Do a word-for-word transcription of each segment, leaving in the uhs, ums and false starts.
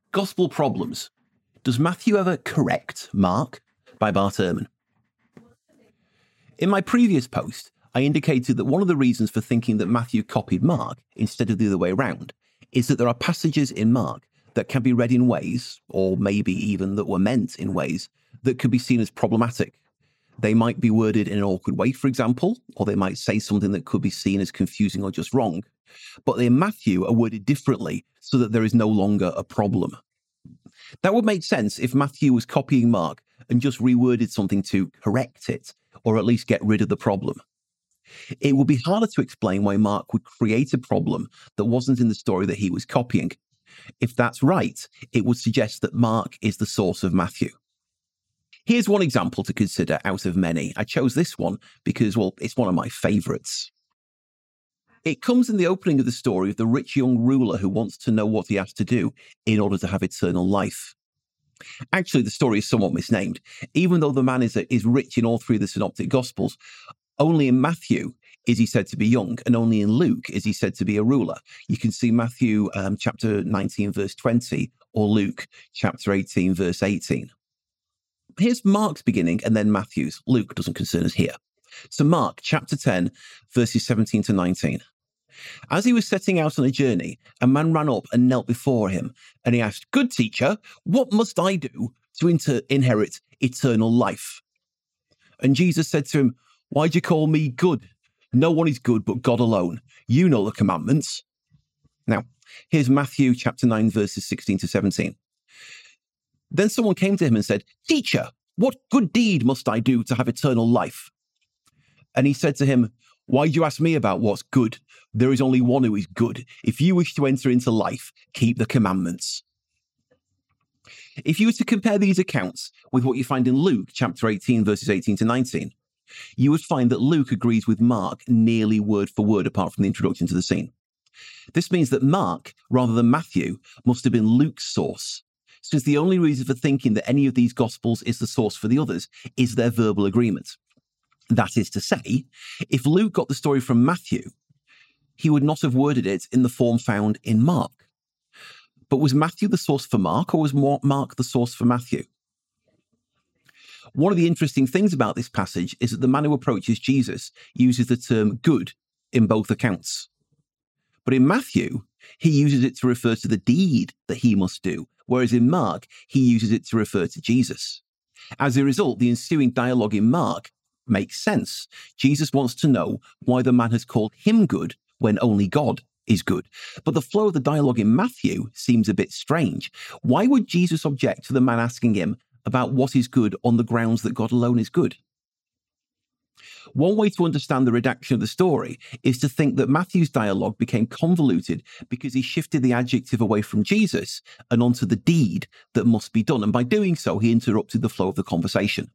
Gospel Problems. Does Matthew ever correct Mark? By Bart Ehrman. In my previous post, I indicated that one of the reasons for thinking that Matthew copied Mark instead of the other way around is that there are passages in Mark that can be read in ways, or maybe even that were meant in ways, that could be seen as problematic. They might be worded in an awkward way, for example, or they might say something that could be seen as confusing or just wrong. But in Matthew are worded differently so that there is no longer a problem. That would make sense if Matthew was copying Mark and just reworded something to correct it, or at least get rid of the problem. It would be harder to explain why Mark would create a problem that wasn't in the story that he was copying. If that's right, it would suggest that Mark is the source of Matthew. Here's one example to consider out of many. I chose this one because, well, it's one of my favourites. It comes in the opening of the story of the rich young ruler who wants to know what he has to do in order to have eternal life. Actually, the story is somewhat misnamed. Even though the man is, is rich in all three of the synoptic gospels, only in Matthew is he said to be young, and only in Luke is he said to be a ruler. You can see Matthew um, chapter nineteen, verse twenty, or Luke chapter eighteen, verse eighteen. Here's Mark's beginning, and then Matthew's. Luke doesn't concern us here. So Mark chapter ten, verses seventeen to nineteen. As he was setting out on a journey, a man ran up and knelt before him, and he asked, "Good teacher, what must I do to inter- inherit eternal life?" And Jesus said to him, "Why do you call me good? No one is good but God alone. You know the commandments." Now, here's Matthew chapter nine, verses sixteen to seventeen. Then someone came to him and said, "Teacher, what good deed must I do to have eternal life?" And he said to him, "Why do you ask me about what's good? There is only one who is good. If you wish to enter into life, keep the commandments." If you were to compare these accounts with what you find in Luke chapter eighteen, verses eighteen to nineteen, you would find that Luke agrees with Mark nearly word for word, apart from the introduction to the scene. This means that Mark, rather than Matthew, must have been Luke's source, since the only reason for thinking that any of these gospels is the source for the others is their verbal agreement. That is to say, if Luke got the story from Matthew, he would not have worded it in the form found in Mark. But was Matthew the source for Mark, or was Mark the source for Matthew? One of the interesting things about this passage is that the man who approaches Jesus uses the term good in both accounts. But in Matthew, he uses it to refer to the deed that he must do, whereas in Mark, he uses it to refer to Jesus. As a result, the ensuing dialogue in Mark makes sense. Jesus wants to know why the man has called him good when only God is good. But the flow of the dialogue in Matthew seems a bit strange. Why would Jesus object to the man asking him about what is good on the grounds that God alone is good? One way to understand the redaction of the story is to think that Matthew's dialogue became convoluted because he shifted the adjective away from Jesus and onto the deed that must be done. And by doing so, he interrupted the flow of the conversation.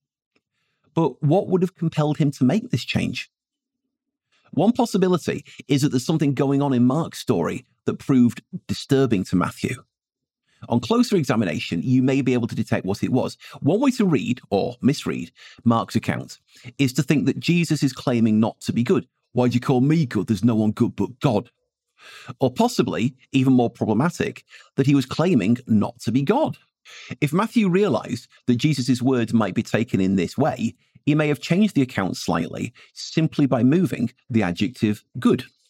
But what would have compelled him to make this change? One possibility is that there's something going on in Mark's story that proved disturbing to Matthew. On closer examination, you may be able to detect what it was. One way to read, or misread, Mark's account is to think that Jesus is claiming not to be good. "Why do you call me good? There's no one good but God." Or possibly, even more problematic, that he was claiming not to be God. If Matthew realized that Jesus' words might be taken in this way, he may have changed the account slightly simply by moving the adjective good.